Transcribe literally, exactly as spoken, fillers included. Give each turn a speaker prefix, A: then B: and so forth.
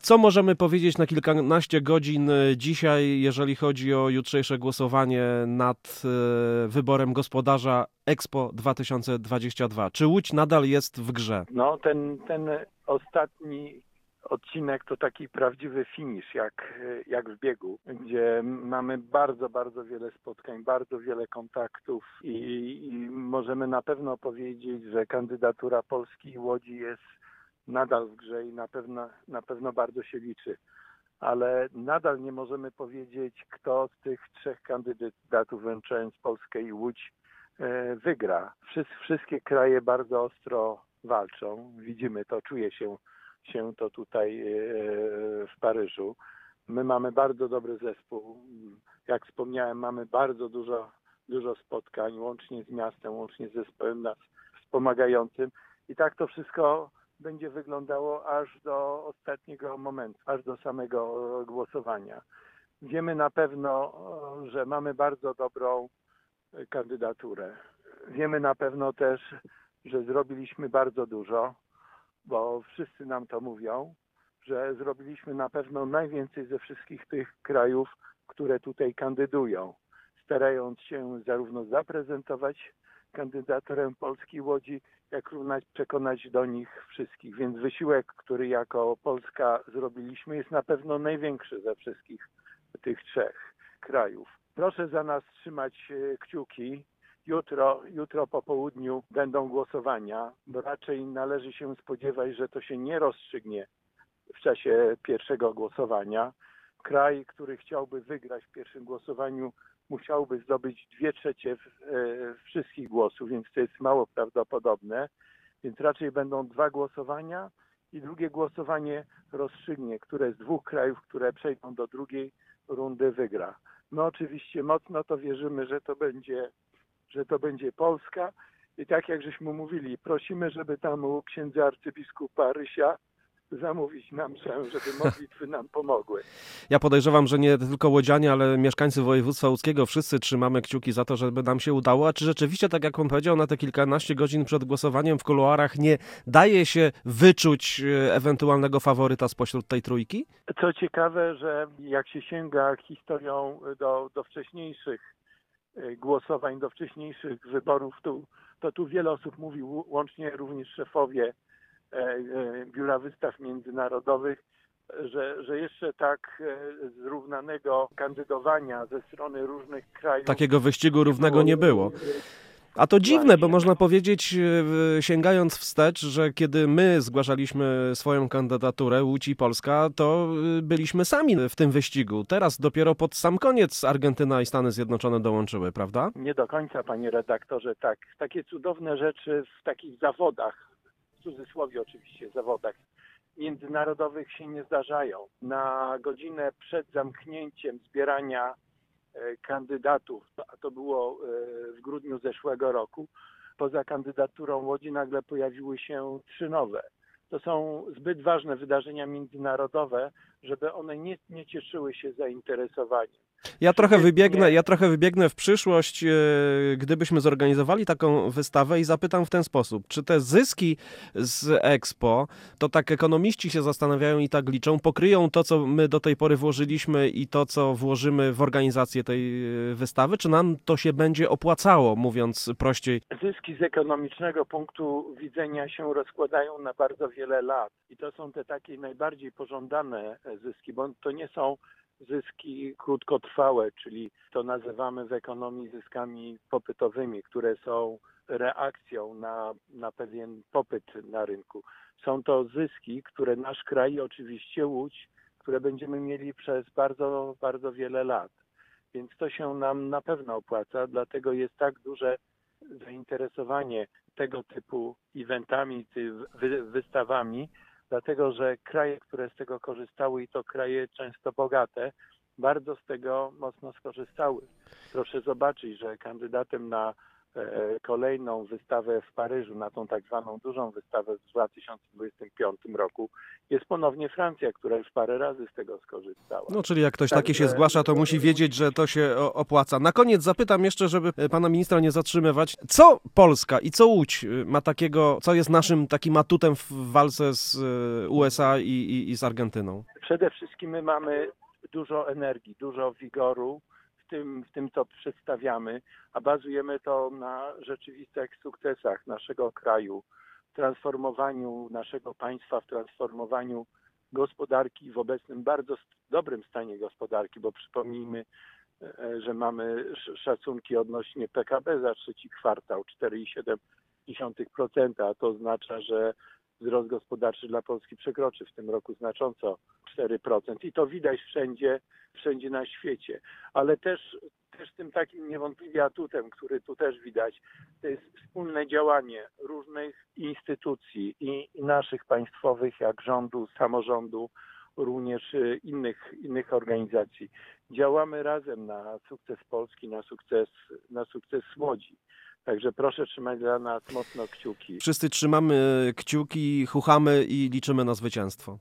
A: Co możemy powiedzieć na kilkanaście godzin dzisiaj, jeżeli chodzi o jutrzejsze głosowanie nad wyborem gospodarza Expo dwa tysiące dwudziestego drugiego? Czy Łódź nadal jest w grze?
B: No ten, ten ostatni odcinek to taki prawdziwy finisz, jak, jak w biegu, gdzie mamy bardzo, bardzo wiele spotkań, bardzo wiele kontaktów i, i możemy na pewno powiedzieć, że kandydatura Polski i Łodzi jest nadal w grze i na pewno, na pewno bardzo się liczy. Ale nadal nie możemy powiedzieć, kto z tych trzech kandydatów, włączając Polskę i Łódź, wygra. Wszystkie kraje bardzo ostro walczą. Widzimy to, czuje się, się to tutaj w Paryżu. My mamy bardzo dobry zespół. Jak wspomniałem, mamy bardzo dużo, dużo spotkań, łącznie z miastem, łącznie z zespołem nas wspomagającym. I tak to wszystko będzie wyglądało aż do ostatniego momentu, aż do samego głosowania. Wiemy na pewno, że mamy bardzo dobrą kandydaturę. Wiemy na pewno też, że zrobiliśmy bardzo dużo, bo wszyscy nam to mówią, że zrobiliśmy na pewno najwięcej ze wszystkich tych krajów, które tutaj kandydują, starając się zarówno zaprezentować kandydaturę Polski i Łodzi, jak również przekonać do nich wszystkich. Więc wysiłek, który jako Polska zrobiliśmy, jest na pewno największy ze wszystkich tych trzech krajów. Proszę za nas trzymać kciuki. Jutro, jutro po południu będą głosowania, bo raczej należy się spodziewać, że to się nie rozstrzygnie w czasie pierwszego głosowania. Kraj, który chciałby wygrać w pierwszym głosowaniu, musiałby zdobyć dwie trzecie wszystkich głosów, więc to jest mało prawdopodobne. Więc raczej będą dwa głosowania i drugie głosowanie rozstrzygnie, które z dwóch krajów, które przejdą do drugiej rundy, wygra. No oczywiście mocno to wierzymy, że to będzie, że to będzie Polska i tak jak żeśmy mówili, prosimy, żeby tam u księdza arcybiskupa Rysia zamówić nam mszę, żeby modlitwy nam pomogły.
A: Ja podejrzewam, że nie tylko łodzianie, ale mieszkańcy województwa łódzkiego wszyscy trzymamy kciuki za to, żeby nam się udało. A czy rzeczywiście, tak jak on powiedział, na te kilkanaście godzin przed głosowaniem w kuluarach nie daje się wyczuć ewentualnego faworyta spośród tej trójki?
B: Co ciekawe, że jak się sięga historią do, do wcześniejszych głosowań, do wcześniejszych wyborów, to, to tu wiele osób mówi, łącznie również szefowie Biura Wystaw Międzynarodowych, że, że jeszcze tak zrównanego kandydowania ze strony różnych krajów...
A: Takiego wyścigu równego nie było. A to dziwne, bo można powiedzieć, sięgając wstecz, że kiedy my zgłaszaliśmy swoją kandydaturę, Łódź i Polska, to byliśmy sami w tym wyścigu. Teraz dopiero pod sam koniec Argentyna i Stany Zjednoczone dołączyły, prawda?
B: Nie do końca, panie redaktorze, tak. Takie cudowne rzeczy w takich zawodach, w cudzysłowie oczywiście zawodach międzynarodowych się nie zdarzają. Na godzinę przed zamknięciem zbierania kandydatów, a to było w grudniu zeszłego roku, poza kandydaturą Łodzi nagle pojawiły się trzy nowe. To są zbyt ważne wydarzenia międzynarodowe, żeby one nie, nie cieszyły się zainteresowaniem.
A: Ja trochę wybiegnę, ja trochę wybiegnę w przyszłość, gdybyśmy zorganizowali taką wystawę i zapytam w ten sposób, czy te zyski z Expo, to tak ekonomiści się zastanawiają i tak liczą, pokryją to, co my do tej pory włożyliśmy i to, co włożymy w organizację tej wystawy, czy nam to się będzie opłacało, mówiąc prościej?
B: Zyski z ekonomicznego punktu widzenia się rozkładają na bardzo wiele lat i to są te takie najbardziej pożądane zyski, bo to nie są zyski krótkotrwałe, czyli to nazywamy w ekonomii zyskami popytowymi, które są reakcją na, na pewien popyt na rynku. Są to zyski, które nasz kraj, oczywiście Łódź, które będziemy mieli przez bardzo, bardzo wiele lat. Więc to się nam na pewno opłaca, dlatego jest tak duże zainteresowanie tego typu eventami, wystawami, dlatego że kraje, które z tego korzystały i to kraje często bogate, bardzo z tego mocno skorzystały. Proszę zobaczyć, że kandydatem na kolejną wystawę w Paryżu, na tą tak zwaną dużą wystawę w dwa tysiące dwudziestym piątym roku, jest ponownie Francja, która już parę razy z tego skorzystała.
A: No, czyli jak ktoś
B: Także...
A: taki się zgłasza, to musi wiedzieć, że to się opłaca. Na koniec zapytam jeszcze, żeby pana ministra nie zatrzymywać, co Polska i co Łódź ma takiego, co jest naszym takim atutem w walce z U S A i, i, i z Argentyną?
B: Przede wszystkim my mamy dużo energii, dużo wigoru w tym, w tym, co przedstawiamy, a bazujemy to na rzeczywistych sukcesach naszego kraju, w transformowaniu naszego państwa, w transformowaniu gospodarki w obecnym bardzo dobrym stanie gospodarki, bo przypomnijmy, że mamy szacunki odnośnie P K B za trzeci kwartał cztery przecinek siedem procent, a to oznacza, że wzrost gospodarczy dla Polski przekroczy w tym roku znacząco cztery procent i to widać wszędzie, wszędzie na świecie. Ale też, też tym takim niewątpliwie atutem, który tu też widać, to jest wspólne działanie różnych instytucji i, i naszych państwowych, jak rządu, samorządu, również innych, innych organizacji. Działamy razem na sukces Polski, na sukces, na sukces Łodzi. Także proszę trzymać dla nas mocno kciuki.
A: Wszyscy trzymamy kciuki, chuchamy i liczymy na zwycięstwo.